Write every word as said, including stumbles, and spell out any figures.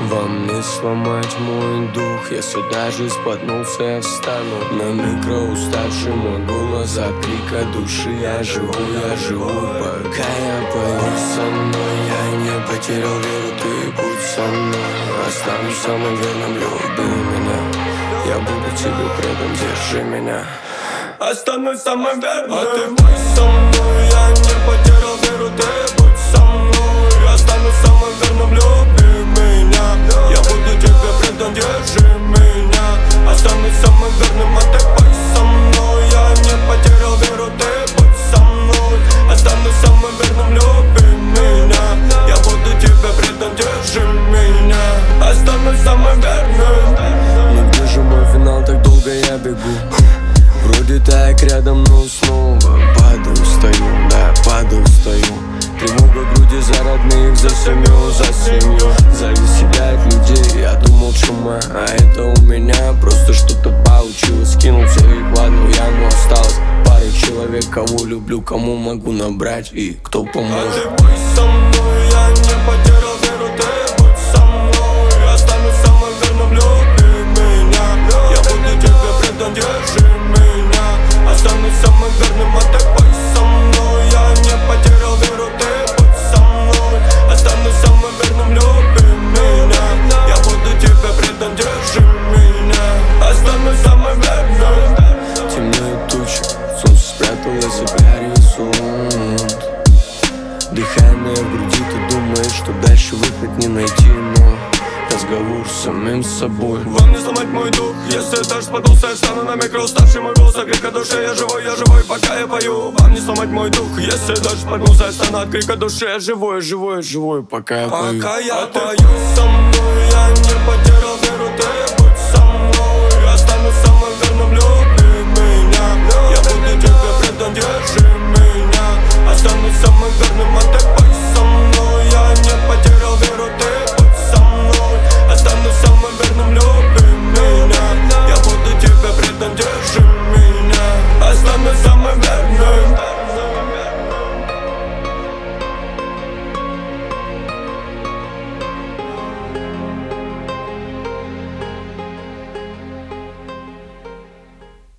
Вам не сломать мой дух, если даже споткнулся, я встану. На микро уставший мой голос от крика души. Я живу, я живу, пока я пою. Со мной я не потерял веру, ты будь со мной. Останусь самым верным, люби меня. Я буду тебе предан, держи меня. Останусь самым верным, а ты будь со мной. Я не потерял веру, ты будь со мной. Останусь самым верным, люби меня. Я буду тебе предан, держи меня. Останусь самым верным, а ты будь со мной. Я не потерял веру, ты будь со мной. Останусь самым верным, люби меня. Я буду тебе предан, держи меня. Останусь самым верным. Но где же мой финал, так долго я бегу? Вроде так рядом, но снова падаю, стою, да, падаю, стою. Тревога в груди за родных, за семью, за семью. Зависть себя от людей, я думал чума, а это у меня просто что-то получилось. Скинул все их в одну яму, осталось пара человек, кого люблю, кому могу набрать и кто поможет. А ты будь со мной, я не потерял веру, ты будь со мной. Останусь самым верным, люби меня. Я буду тебе предан, держи меня. Останусь самым верным, а ты будь со мной. Я не потерял веру, ты будь со мной. Останусь самым верным, люби меня. Я буду тебе предан, держи меня. Останусь самым верным. Темнеют тучи, солнце спряталось, опять рисунок. Дыхание в груди, ты думаешь, что дальше выход не найти, но разговор с самим собой. Вам не сломать мой дух, если даже споткнулся, я встану на микро. Уставший мой голос, от крика души. Я живой, я живой, пока я пою. Вам не сломать мой дух, если даже споткнулся, я встану от крика души. Я живой, живой, живой, пока я пою. Пока я пою.